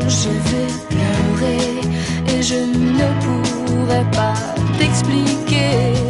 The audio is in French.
je vais pleurer et je ne pourrai pas t'expliquer.